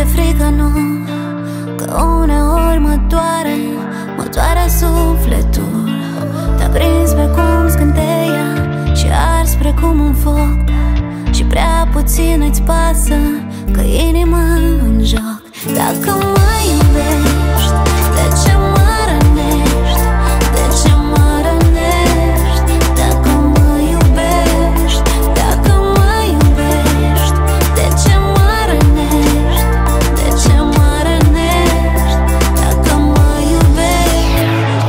ție frică, nu? Că uneori mă doare sufletul. Te-a prins precum scânteia și ars precum un foc, și prea puțin îți pasă că inima în joc. Dacă mă iubești, de ce mă rănești? De ce mă rănești? Dacă mă iubești, dacă mă iubești, de ce mă rănești? De ce mă rănești? Dacă mă iubești,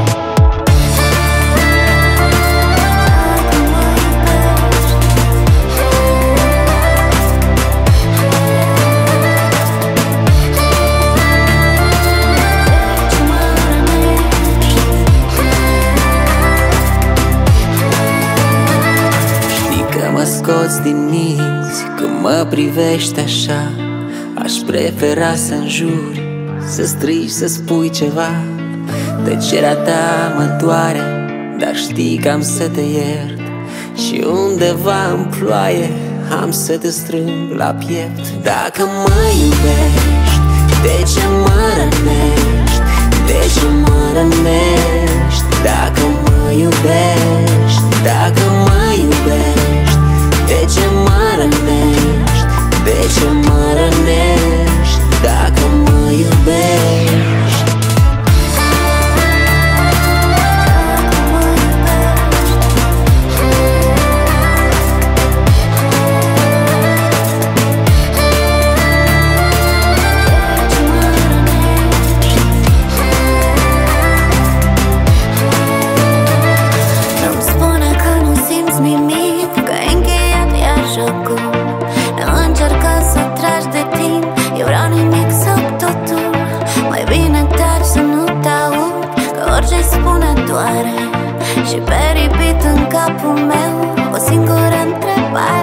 dacă mă iubești. Mă scoți din minți când mă privești așa. Aș prefera să înjuri, să strigi, să spui ceva. Tăcerea ta mă doare, dar știi că am să te iert. Și undeva în ploaie am să te strâng la piept. Dacă mă iubești, de ce mă rănești? De ce mă rănești? Dacă mă iubești, dacă mă iubești, de ce mă rănești? De ce mă rănești? Dacă mă iubești. Nu-mi spune că nu simți nimic, că ai încheiat iar jocul. Nu încerca să tragi de timp, eu vreau nimic sau totul. Mai bine taci să nu te aud, că orice spune doare. Și pe repeat în capul meu o singură întrebare: